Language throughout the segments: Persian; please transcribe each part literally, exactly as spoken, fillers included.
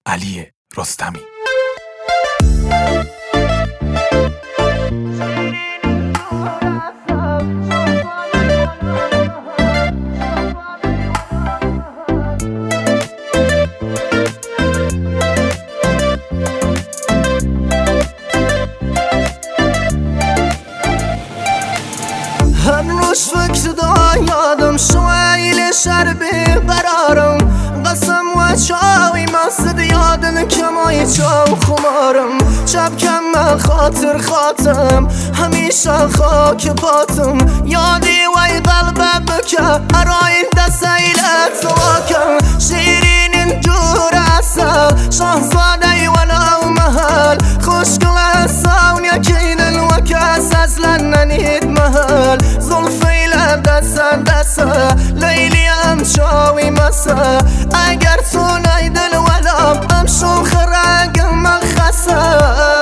علی رستمی. هر روز فکر دا یادم شویل شربی قرارم قسم و چاوی مصد یادن کمای چاو خمارم شب کم خاطر خاتم همیشه خاک پاتم یادی وی قلبم بکه هرای دست ایلت سواکم شیرین جور اصل شهزاده و نو محل خوشگل اصاون یکیدن و کس اصلا ننید محل زلفی لب دست دست لیلی هم چاوی مسا اگر تو نیدل ولام هم شوخ رنگ من خسا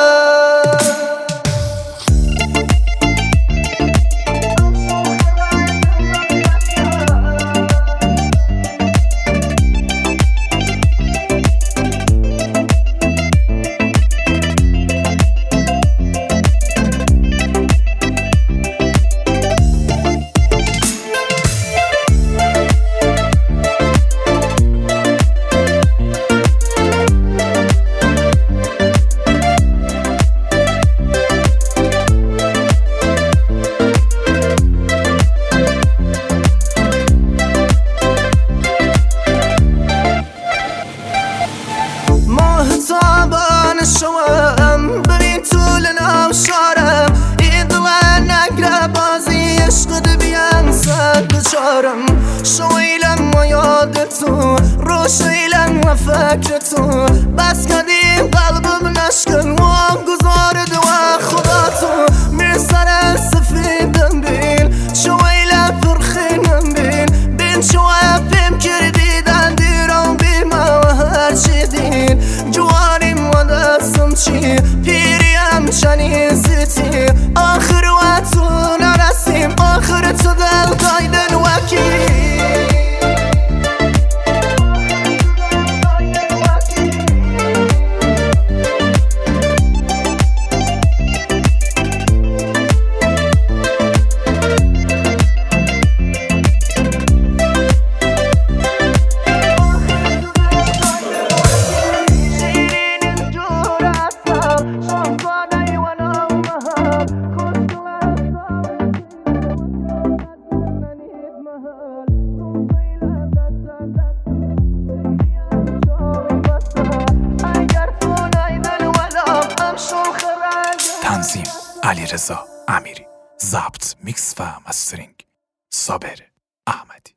تابان شوام ببین طول ناو شارم ایدلا نگره بازی عشق بیان صد بچارم شویلم و یاد تو روشیلم و فکر تو بس کدیم قلبم نشکن و گذارد و خدا تو میرسر سفیدم بین شویلم فرخینم بین بین شوام بیم کردیدن دیرم بیما و هرچی دین جوانیم و دستم چی پیریم چنین زیتی آخر و تو نرسیم آخر تو دل قایدن وکی تنظیم علیرضا امیری، ضبط میکس و مسترینگ صابر احمدی.